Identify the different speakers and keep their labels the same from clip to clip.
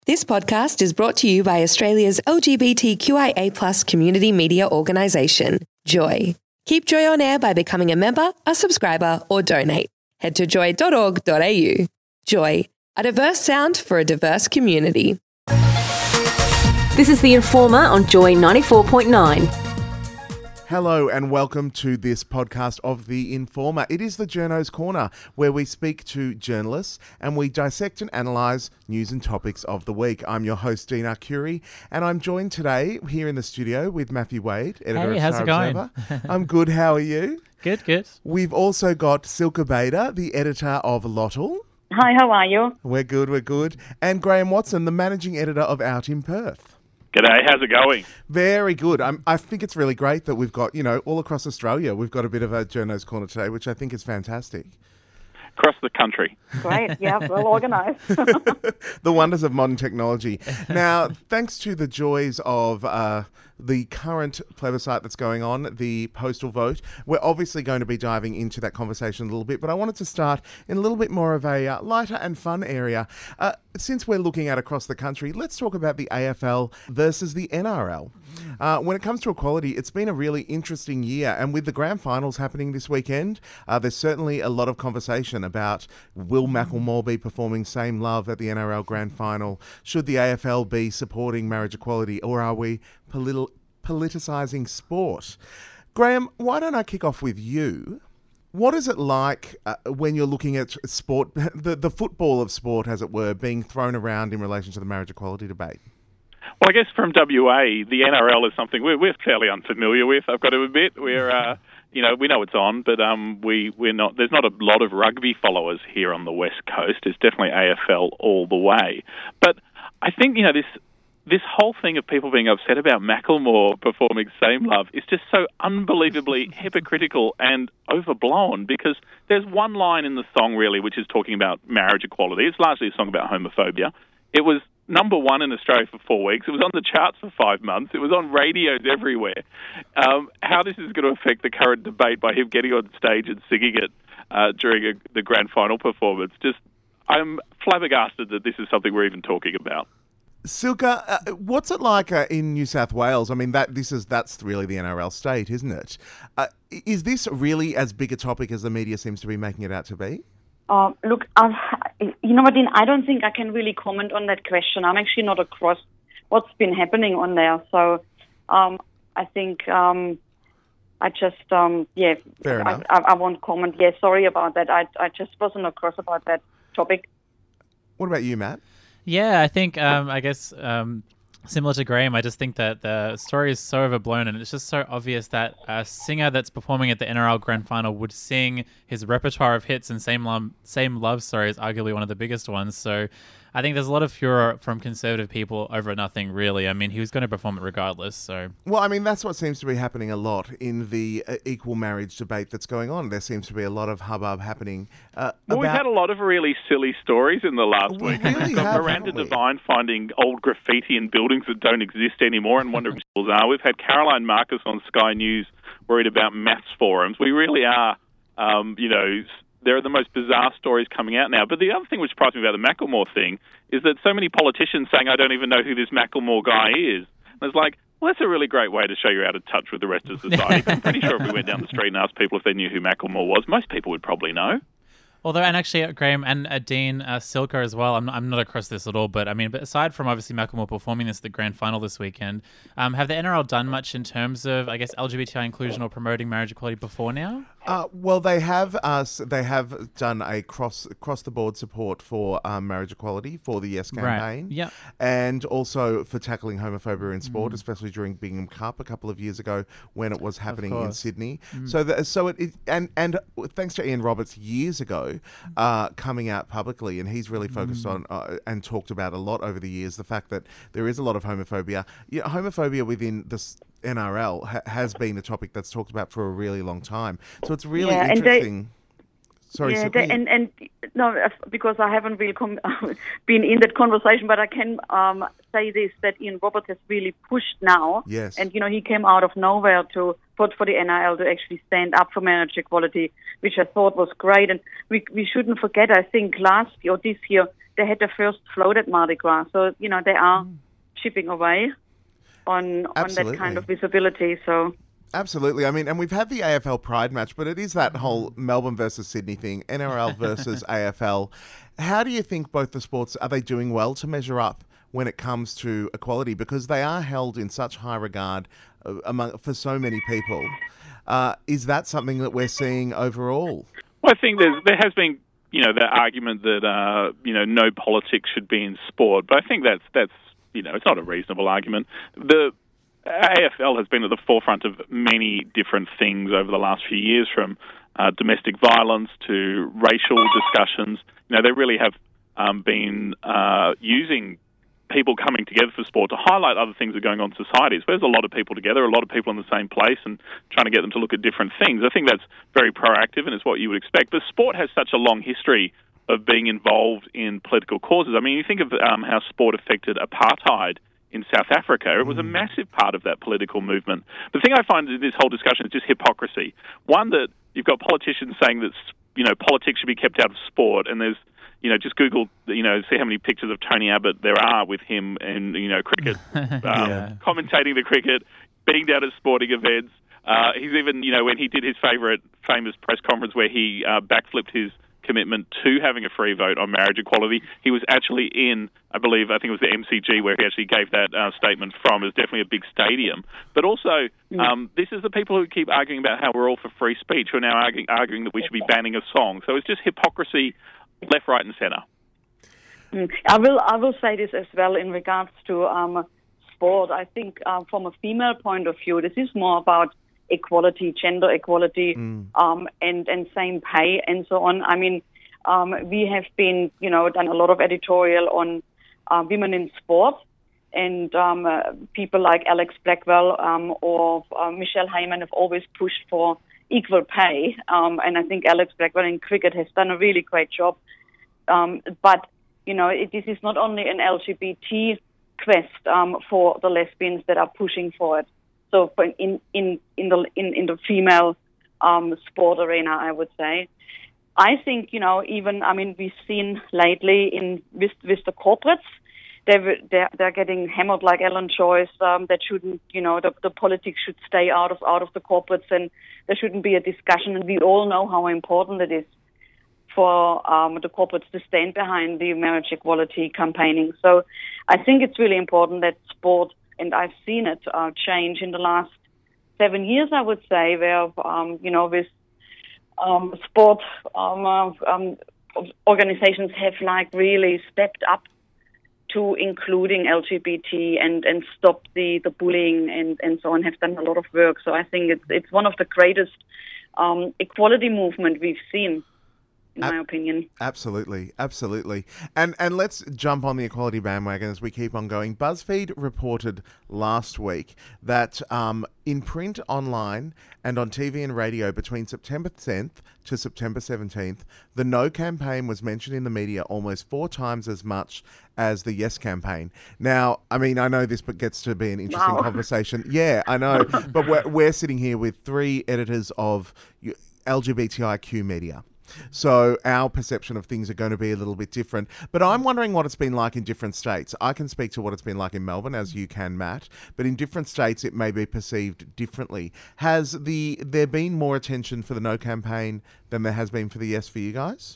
Speaker 1: This podcast is brought to you by Australia's LGBTQIA+ community media organisation, Joy. Keep Joy on air by becoming a member, a subscriber, or donate. Head to joy.org.au. Joy, a diverse sound for a diverse community.
Speaker 2: This is The Informer on Joy 94.9.
Speaker 3: Hello and welcome to this podcast of The Informer. It is the Journo's Corner, where we speak to journalists and we dissect and analyse news and topics of the week. I'm your host, Dean Arcuri, and I'm joined today here in the studio with Matthew Wade, editor of
Speaker 4: how's
Speaker 3: Star
Speaker 4: it going?
Speaker 3: Observer. I'm good, how are you?
Speaker 4: Good.
Speaker 3: We've also got Silke Bader, the editor of Lottle.
Speaker 5: Hi, how are you?
Speaker 3: We're good. And Graham Watson, the managing editor of Out in Perth.
Speaker 6: G'day, how's it going?
Speaker 3: Very good. I think it's really great that we've got, all across Australia, we've got a bit of a Journo's Corner today, which I think is fantastic.
Speaker 6: Across the country.
Speaker 5: Great, yeah, well organised.
Speaker 3: The wonders of modern technology. Now, thanks to the joys of the current plebiscite that's going on, the postal vote, we're obviously going to be diving into that conversation a little bit, but I wanted to start in a little bit more of a lighter and fun area. Since we're looking at across the country, let's talk about the AFL versus the NRL. When it comes to equality, it's been a really interesting year, and with the grand finals happening this weekend, there's certainly a lot of conversation about will Macklemore be performing Same Love at the NRL grand final? Should the AFL be supporting marriage equality, or are we politicising sport? Graham, why don't I kick off with you? What is it like when you're looking at sport, the football of sport, as it were, being thrown around in relation to the marriage equality debate?
Speaker 6: Well, I guess from WA, the NRL is something we're fairly unfamiliar with, I've got to admit. We're, we know it's on, but we're not. There's not a lot of rugby followers here on the West Coast. It's definitely AFL all the way. But I think, this whole thing of people being upset about Macklemore performing Same Love is just so unbelievably hypocritical and overblown, because there's one line in the song, really, which is talking about marriage equality. It's largely a song about homophobia. It was number one in Australia for 4 weeks. It was on the charts for 5 months. It was on radios everywhere. How this is going to affect the current debate by him getting on stage and singing it during the grand final performance, I'm flabbergasted that this is something we're even talking about.
Speaker 3: Silke, what's it like in New South Wales? I mean, that's really the NRL state, isn't it? Is this really as big a topic as the media seems to be making it out to be?
Speaker 5: Look, you know what, Dean, I don't think I can really comment on that question. I'm actually not across what's been happening on there. So I think I just,
Speaker 3: Fair enough.
Speaker 5: I won't comment. Yeah, sorry about that. I just wasn't across about that topic.
Speaker 3: What about you, Matt?
Speaker 4: Yeah, I think, similar to Graham, I just think that the story is so overblown, and it's just so obvious that a singer that's performing at the NRL Grand Final would sing his repertoire of hits, and Same Love, is arguably one of the biggest ones. So I think there's a lot of furor from conservative people over nothing, really. I mean, he was going to perform it regardless. So,
Speaker 3: well, I mean, that's what seems to be happening a lot in the equal marriage debate that's going on. There seems to be a lot of hubbub happening.
Speaker 6: We've had a lot of really silly stories in the last week.
Speaker 3: Really
Speaker 6: We've got Miranda Devine finding old graffiti in buildings that don't exist anymore and wondering what schools are. We've had Caroline Marcus on Sky News worried about maths forums. We really are, there are the most bizarre stories coming out now. But the other thing which surprised me about the Macklemore thing is that so many politicians saying, I don't even know who this Macklemore guy is. And it's like, well, that's a really great way to show you're out of touch with the rest of society. I'm pretty sure if we went down the street and asked people if they knew who Macklemore was, most people would probably know.
Speaker 4: Although, and actually, Graham and Dean, Silke as well, I'm not across this at all, but I mean, but aside from obviously Macklemore performing this at the grand final this weekend, have the NRL done much in terms of, I guess, LGBTI inclusion or promoting marriage equality before now?
Speaker 3: Well, they have done a cross the board support for marriage equality for the Yes campaign,
Speaker 4: right. Yeah,
Speaker 3: and also for tackling homophobia in sport, especially during Bingham Cup a couple of years ago when it was happening in Sydney. So and thanks to Ian Roberts years ago, coming out publicly, and he's really focused on and talked about a lot over the years the fact that there is a lot of homophobia. Yeah, homophobia within this NRL has been a topic that's talked about for a really long time. So it's really interesting.
Speaker 5: Because I haven't really been in that conversation, but I can say this, that Ian Roberts has really pushed now.
Speaker 3: Yes.
Speaker 5: And, he came out of nowhere for the NRL to actually stand up for marriage equality, which I thought was great. And we shouldn't forget, I think last year or this year, they had their first float at Mardi Gras. So, you know, they are chipping away on that kind of visibility. So.
Speaker 3: Absolutely. I mean, and we've had the AFL Pride match, but it is that whole Melbourne versus Sydney thing, NRL versus AFL. How do you think both the sports, are they doing well to measure up when it comes to equality? Because they are held in such high regard for so many people. Is that something that we're seeing overall?
Speaker 6: Well, I think there has been, you know, the argument that, you know, no politics should be in sport, but I think that's you know, it's not a reasonable argument. The AFL has been at the forefront of many different things over the last few years, from domestic violence to racial discussions. You know, they really have been using people coming together for sport to highlight other things that are going on in societies. There's a lot of people together, a lot of people in the same place, and trying to get them to look at different things. I think that's very proactive, and it's what you would expect. But sport has such a long history of being involved in political causes. I mean, you think of how sport affected apartheid in South Africa. It was a massive part of that political movement. The thing I find in this whole discussion is just hypocrisy. One, that you've got politicians saying that, you know, politics should be kept out of sport, and there's, you know, just Google, you know, see how many pictures of Tony Abbott there are with him and, you know, cricket, commentating the cricket, being down at sporting events. He's even, you know, when he did his famous press conference where he backflipped his commitment to having a free vote on marriage equality, he was actually in, I think it was the MCG where he actually gave that statement from. It was definitely a big stadium. But also, this is the people who keep arguing about how we're all for free speech, who are now arguing that we should be banning a song. So it's just hypocrisy left, right and centre.
Speaker 5: I will say this as well in regards to sport. I think from a female point of view, this is more about equality, gender equality, and same pay and so on. I mean, we have been, you know, done a lot of editorial on women in sport, and people like Alex Blackwell or Michelle Heyman have always pushed for equal pay, and I think Alex Blackwell in cricket has done a really great job. But, you know, this is not only an LGBT quest for the lesbians that are pushing for it. So in the female sport arena, I would say, I think, you know, even, I mean, we've seen lately with the corporates, they're getting hammered like Alan Joyce. That shouldn't, you know, the politics should stay out of the corporates, and there shouldn't be a discussion. And we all know how important it is for the corporates to stand behind the marriage equality campaigning. So I think it's really important that sport, and I've seen it change in the last 7 years, I would say, where, you know, with sport organizations have, like, really stepped up to including LGBT and stop the bullying and so on, have done a lot of work. So I think it's one of the greatest equality movement we've seen, in my opinion.
Speaker 3: Absolutely, absolutely. And let's jump on the equality bandwagon as we keep on going. BuzzFeed reported last week that in print, online, and on TV and radio between September 10th to September 17th, the No campaign was mentioned in the media almost 4 times as much as the Yes campaign. Now, I mean, I know this gets to be an interesting conversation. Yeah, I know. But we're sitting here with 3 editors of LGBTIQ media. So our perception of things are going to be a little bit different. But I'm wondering what it's been like in different states. I can speak to what it's been like in Melbourne, as you can, Matt. But in different states, it may be perceived differently. Has there been more attention for the No campaign than there has been for the Yes for you guys?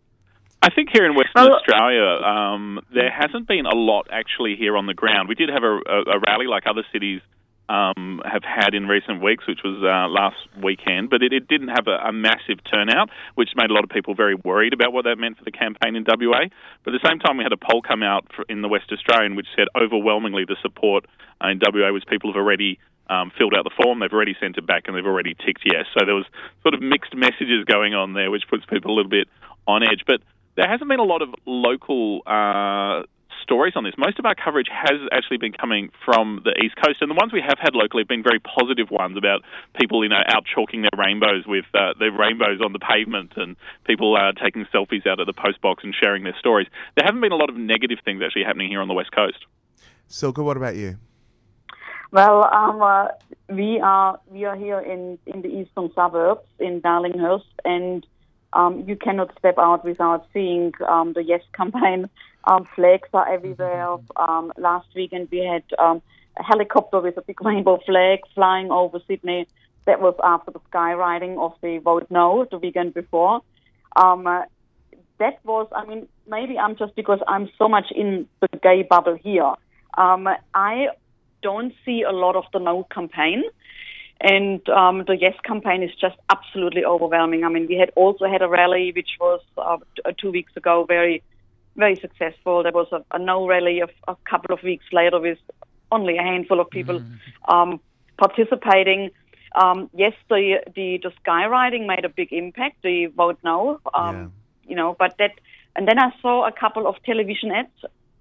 Speaker 6: I think here in Western Australia, there hasn't been a lot actually here on the ground. We did have a rally like other cities have had in recent weeks, which was last weekend, but it didn't have a massive turnout, which made a lot of people very worried about what that meant for the campaign in WA. But at the same time, we had a poll come out in the West Australian which said overwhelmingly the support in WA was people have already filled out the form, they've already sent it back, and they've already ticked yes. So there was sort of mixed messages going on there, which puts people a little bit on edge. But there hasn't been a lot of local stories on this. Most of our coverage has actually been coming from the East Coast, and the ones we have had locally have been very positive ones about people, you know, out chalking their rainbows with their rainbows on the pavement, and people taking selfies out of the post box and sharing their stories. There haven't been a lot of negative things actually happening here on the West Coast.
Speaker 3: Silke, what about you?
Speaker 5: Well, we are here in the eastern suburbs in Darlinghurst, and you cannot step out without seeing the Yes campaign Flags are everywhere. Last weekend we had a helicopter with a big rainbow flag flying over Sydney. That was after the skywriting of the vote no the weekend before. That was, maybe I'm just because I'm so much in the gay bubble here. I don't see a lot of the no campaign. And the yes campaign is just absolutely overwhelming. We had also had a rally, which was 2 weeks ago, very, very successful. There was a no rally a couple of weeks later with only a handful of people participating. Yes, the skywriting made a big impact, the vote no, but that, and then I saw a couple of television ads,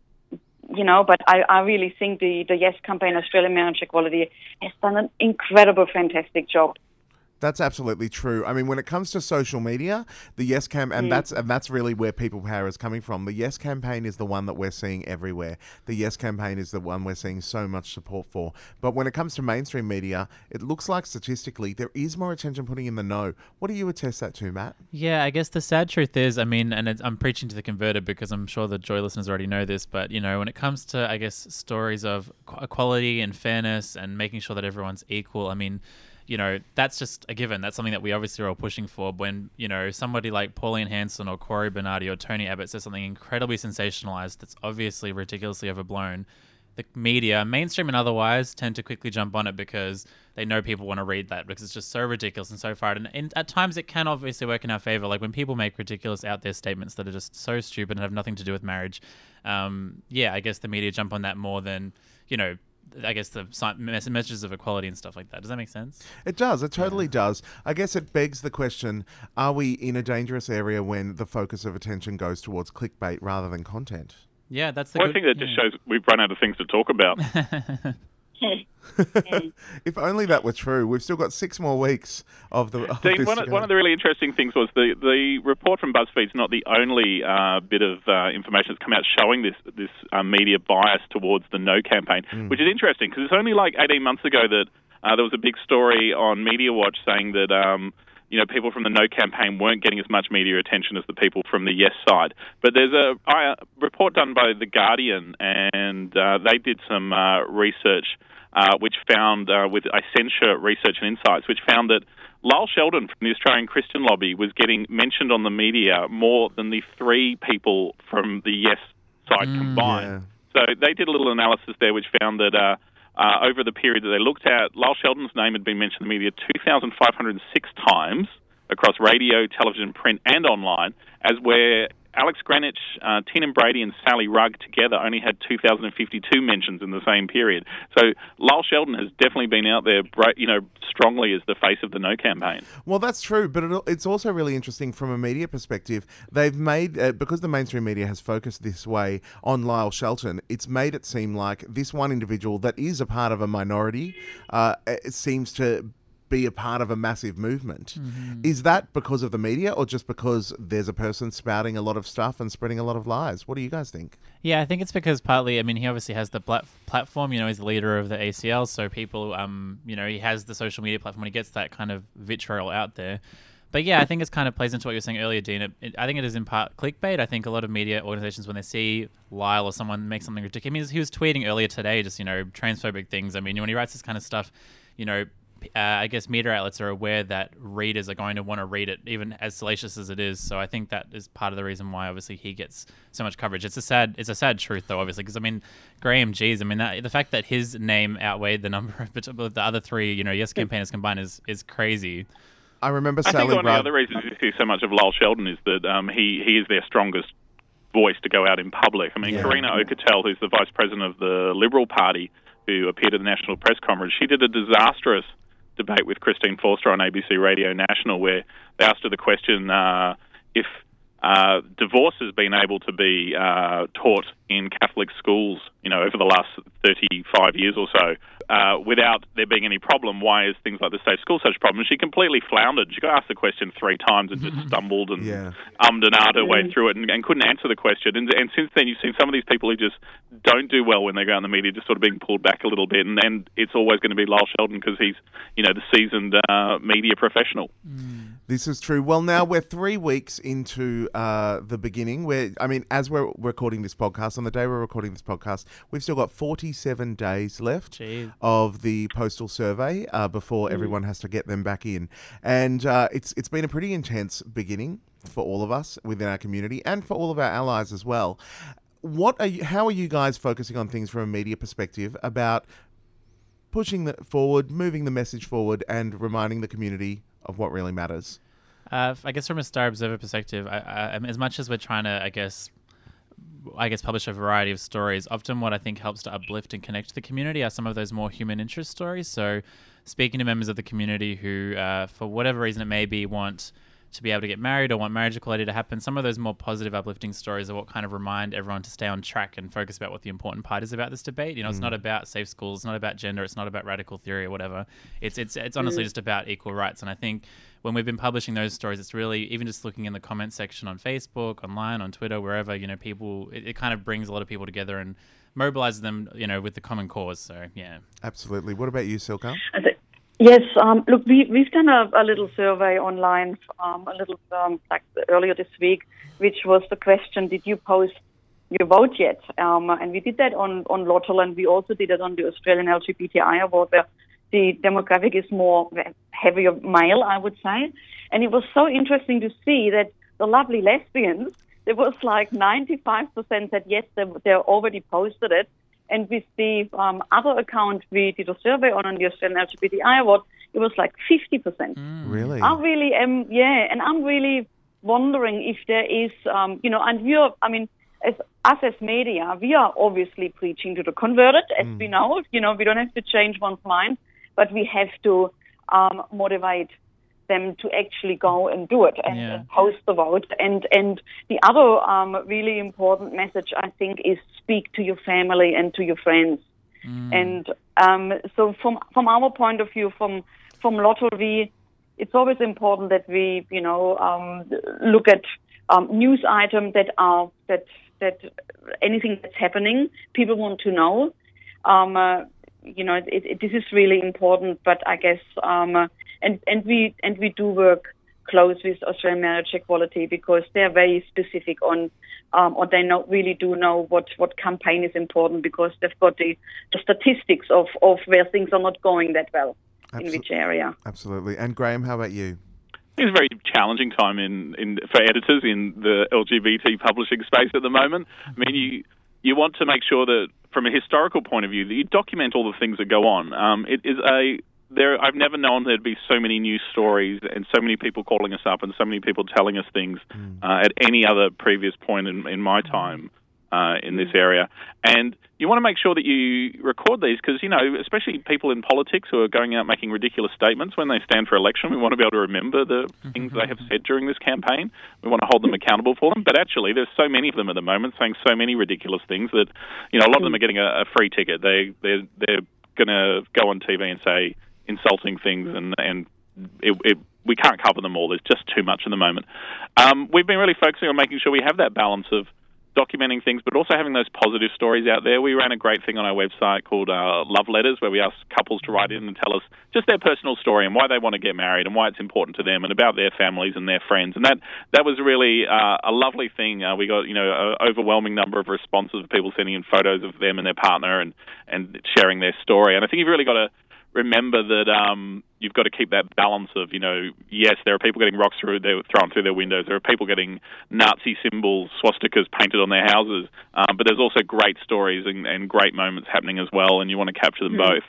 Speaker 5: but I really think the Yes campaign, Australian Marriage Equality, has done an incredible, fantastic job.
Speaker 3: That's absolutely true. When it comes to social media, the Yes campaign, and that's really where people power is coming from. The Yes campaign is the one that we're seeing everywhere. The Yes campaign is the one we're seeing so much support for. But when it comes to mainstream media, it looks like statistically there is more attention putting in the no. What do you attest that to, Matt?
Speaker 4: Yeah, I guess the sad truth is, I'm preaching to the converted because I'm sure the Joy listeners already know this, but, when it comes to, I guess, stories of equality and fairness and making sure that everyone's equal, that's just a given. That's something that we obviously are all pushing for. When, somebody like Pauline Hanson or Corey Bernardi or Tony Abbott says something incredibly sensationalized that's obviously ridiculously overblown, the media, mainstream and otherwise, tend to quickly jump on it because they know people want to read that because it's just so ridiculous and so far. And at times it can obviously work in our favor. Like when people make ridiculous out there statements that are just so stupid and have nothing to do with marriage. I guess the media jump on that more than, I guess the messages of equality and stuff like that. Does that make sense?
Speaker 3: It does. It totally does. I guess it begs the question, are we in a dangerous area when the focus of attention goes towards clickbait rather than content?
Speaker 4: Yeah, that's the
Speaker 6: I think that just shows we've run out of things to talk about.
Speaker 3: If only that were true. We've still got 6 more weeks of the.
Speaker 6: Dean, one of the really interesting things was the report from BuzzFeed's not the only bit of information that's come out showing this media bias towards the No campaign, which is interesting because it's only like 18 months ago that there was a big story on Media Watch saying that people from the No campaign weren't getting as much media attention as the people from the Yes side. But there's a report done by The Guardian, and they did some research which found, with Accenture Research and Insights, which found that Lyle Sheldon from the Australian Christian Lobby was getting mentioned on the media more than the 3 people from the Yes side combined. Yeah. So they did a little analysis there which found that over the period that they looked at, Lyle Sheldon's name had been mentioned in the media 2,506 times across radio, television, print and online, as where Alex Greenwich, Tina Brady and Sally Rugg together only had 2,052 mentions in the same period. So Lyle Sheldon has definitely been out there, strongly as the face of the No campaign.
Speaker 3: Well, that's true, but it's also really interesting from a media perspective. They've made, because the mainstream media has focused this way on Lyle Shelton, it's made it seem like this one individual that is a part of a minority it seems to be a part of a massive movement. Is that because of the media or just because there's a person spouting a lot of stuff and spreading a lot of lies? What do you guys think?
Speaker 4: Yeah, I think it's because partly, he obviously has the platform, he's the leader of the ACL, so people, he has the social media platform when he gets that kind of vitriol out there. But yeah, I think it kind of plays into what you were saying earlier, Dean. I think it is in part clickbait. I think a lot of media organizations, when they see Lyle or someone make something ridiculous, he was tweeting earlier today, just, transphobic things. When he writes this kind of stuff, I guess media outlets are aware that readers are going to want to read it, even as salacious as it is. So I think that is part of the reason why, obviously, he gets so much coverage. It's a sad truth, though, obviously, because Graham, the fact that his name outweighed the number of the other 3, Yes campaigners combined is crazy.
Speaker 3: I remember
Speaker 6: Sally Rugg. I think one of the other reasons you see so much of Lyle Sheldon is that he is their strongest voice to go out in public. Karina Okotel, who's the vice president of the Liberal Party, who appeared at the National Press Conference, she did a disastrous debate with Christine Forster on ABC Radio National where they asked her the question if divorce has been able to be taught in Catholic schools, over the last 35 years or so, without there being any problem. Why is things like the Safe School such a problem? And she completely floundered. She got asked the question 3 times and just stumbled and ummed and ahed her way through it and couldn't answer the question. And since then, you've seen some of these people who just don't do well when they go out in the media, just sort of being pulled back a little bit. And it's always going to be Lyle Sheldon because he's, the seasoned media professional.
Speaker 3: This is true. Well, now we're 3 weeks into the beginning. As we're recording this podcast, on the day we're recording this podcast, we've still got 47 days left of the postal survey before everyone has to get them back in. And it's been a pretty intense beginning for all of us within our community and for all of our allies as well. How are you guys focusing on things from a media perspective about pushing that forward, moving the message forward, and reminding the community of what really matters?
Speaker 4: I guess from a Star Observer perspective, as much as we're trying to, I guess, publish a variety of stories, often what I think helps to uplift and connect the community are some of those more human interest stories. So speaking to members of the community who, for whatever reason it may be, want to be able to get married or want marriage equality to happen, some of those more positive, uplifting stories are what kind of remind everyone to stay on track and focus about what the important part is about this debate. You know, it's not about safe schools, it's not about gender, it's not about radical theory or whatever. It's honestly just about equal rights. And I think when we've been publishing those stories, it's really, even just looking in the comment section on Facebook, online, on Twitter, wherever, you know, people, it kind of brings a lot of people together and mobilizes them, you know, with the common cause. So, yeah.
Speaker 3: Absolutely. What about you, Silke?
Speaker 5: Yes, look, we've done a little survey online, earlier this week, which was the question, did you post your vote yet? And we did that on Lottel, and we also did it on the Australian LGBTI Award, where the demographic is more heavier male, I would say. And it was so interesting to see that the lovely lesbians, there was like 95% said yes, they already posted it. And with the other account we did a survey on the Australian LGBTI Award, it was like 50%.
Speaker 3: Really?
Speaker 5: I really am, and I'm really wondering if there is, and as media, we are obviously preaching to the converted, as we know. You know, we don't have to change one's mind, but we have to motivate them to actually go and do it and post the vote. And the other really important message, I think, is speak to your family and to your friends. And so from our point of view, from Lotto, it's always important that we, look at news items that anything that's happening, people want to know. This is really important, but I guess and we do work close with Australian Marriage Equality because they're very specific on or they really do know what campaign is important because they've got the statistics of where things are not going that well in which area.
Speaker 3: Absolutely. And Graham, how about you?
Speaker 6: It's a very challenging time for editors in the LGBT publishing space at the moment. I mean, you want to make sure that, from a historical point of view, that you document all the things that go on. I've never known there'd be so many news stories and so many people calling us up and so many people telling us things at any other previous point in my time in this area. And you want to make sure that you record these because, especially people in politics who are going out making ridiculous statements when they stand for election, we want to be able to remember the things they have said during this campaign. We want to hold them accountable for them. But actually, there's so many of them at the moment saying so many ridiculous things that, a lot of them are getting a free ticket. They're going to go on TV and say insulting things and we can't cover them all. There's just too much at the moment. We've been really focusing on making sure we have that balance of documenting things, but also having those positive stories out there. We ran a great thing on our website called Love Letters, where we ask couples to write in and tell us just their personal story and why they want to get married and why it's important to them and about their families and their friends. And that was really a lovely thing. We got an overwhelming number of responses of people sending in photos of them and their partner and sharing their story. And I think you've really got to remember that you've got to keep that balance of, yes, there are people getting rocks thrown through their windows. There are people getting Nazi symbols, swastikas painted on their houses. But there's also great stories and great moments happening as well, and you want to capture them both.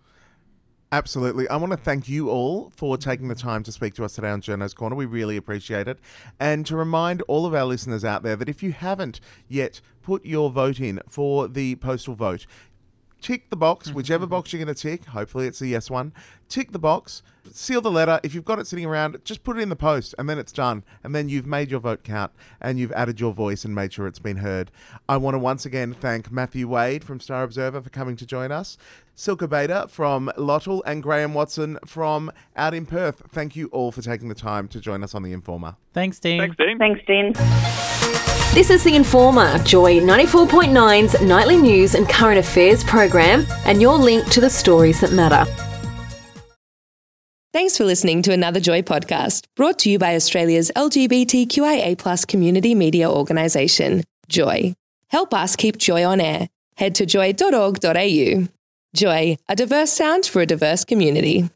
Speaker 3: Absolutely. I want to thank you all for taking the time to speak to us today on Journo's Corner. We really appreciate it. And to remind all of our listeners out there that if you haven't yet put your vote in for the postal vote, tick the box, whichever box you're going to tick. Hopefully it's a yes one. Tick the box, seal the letter. If you've got it sitting around, just put it in the post and then it's done. And then you've made your vote count and you've added your voice and made sure it's been heard. I want to once again thank Matthew Wade from Star Observer for coming to join us, Silke Bader from Lottel and Graham Watson from out in Perth. Thank you all for taking the time to join us on The Informer.
Speaker 4: Thanks, Dean.
Speaker 5: Thanks, Dean.
Speaker 2: This is The Informer, Joy 94.9's nightly news and current affairs program, and your link to the stories that matter.
Speaker 1: Thanks for listening to another Joy podcast, brought to you by Australia's LGBTQIA+ community media organisation, Joy. Help us keep Joy on air. Head to joy.org.au. Joy, a diverse sound for a diverse community.